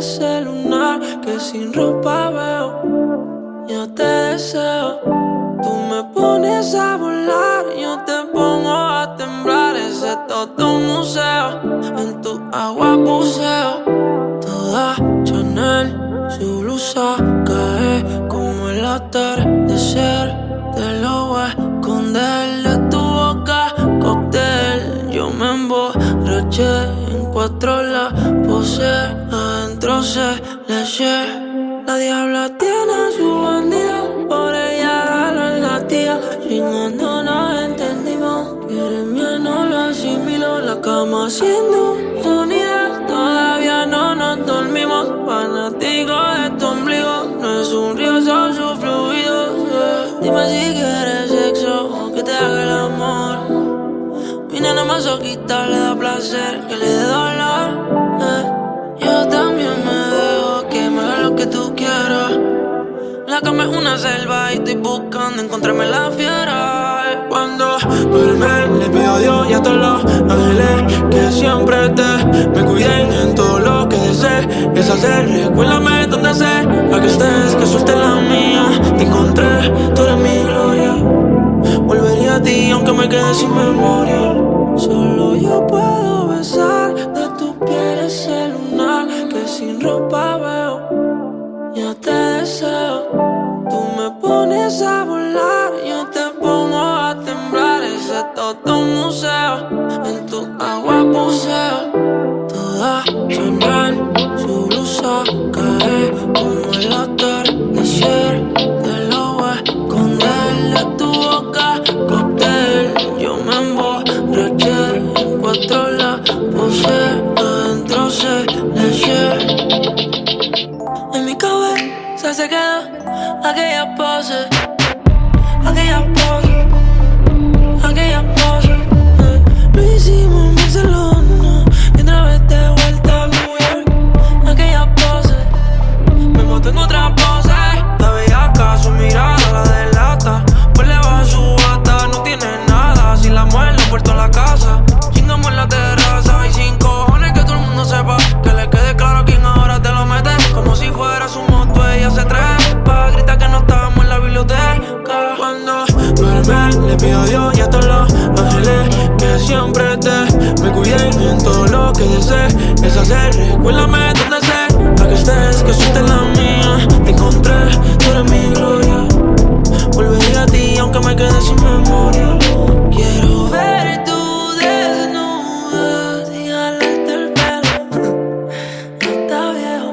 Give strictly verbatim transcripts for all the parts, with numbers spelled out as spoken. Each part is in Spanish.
ese lunar que sin ropa veo. Yo te deseo. Tú me pones a volar, yo te pongo a temblar. Ese todo un museo, en tu agua buceo. Toda Chanel, su blusa cae como el atardecer. Te lo voy a esconder de tu boca, cóctel. Yo me emborraché, en cuatro la posé. Adentro se le eché. La diabla tiene su bandida, por ella jalo en la tía. Chingando nos entendimos, quiere mía no lo asimilo. La cama haciendo sonido, todavía no nos dormimos. Fanático de tu ombligo, no es un río, son sus fluidos. Yeah. Dime si quieres sexo o que te haga el amor. Mi nena masoquista le da placer que le dé dolor. Yeah. Yo también me dejo que me haga lo que tú quieras. La cama es una selva y estoy buscando encontrarme la fiera. Cuando duerme le pido a Dios y a todos los ángeles que siempre te me cuiden en todo lo que desees. Es hacer, recuérdame donde sé, a que estés, que suelte la mía. Te encontré, tú eres mi gloria. Volvería a ti aunque me quede sin memoria. Solo yo puedo besar de tu piel ese lunar que sin ropa veo. Yo te deseo. Tú me pones a volar, yo te pongo a temblar. Ese todo un museo, en tu agua buceo. Toda Chanel, su blusa cae como el atardecer. Te lo voy a esconder de tu boca, cóctel. Yo me emborraché, en cuatro la posé. Adentro se le eché. En mi cabeza se queda aquella pose, aquella pose, aquella pose. Eh. Lo hicimos en Barcelona y otra vez de vuelta a New York. Aquella pose, me monto en otra pose. La bellaca, su mirada la delata. Pues le baja su bata, no tiene nada. Si la muerde, puerto en la casa. Chingamos en la terraza y sin cojones que todo el mundo sepa. Que le quede claro quién ahora te lo mete. Como si fuera su moto, ella se trepa. Grita que no estamos en la biblioteca. Cuando duerme, le pido a Dios y a todos los ángeles que siempre te me cuiden en todo lo que desees. Es hacer, recuérdame donde sé, a que estés, que suelte la mía. Te encontré, tú eres mi gloria. Volvería a ti aunque me quede sin memoria. Quiero ver tu desnuda y jalarte el pelo. No está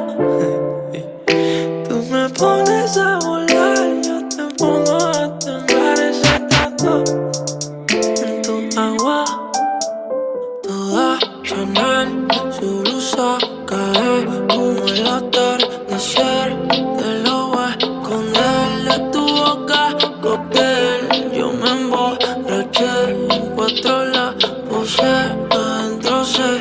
viejo. Tú me pones a volar, yo te pongo a temblar. Ese tatu en tu agua. Toda Chanel, su blusa cae como el atardecer. Te lo voy a esconder de tu boca, cóctel. Yo me emborraché, en cuatro la posé. Adentro se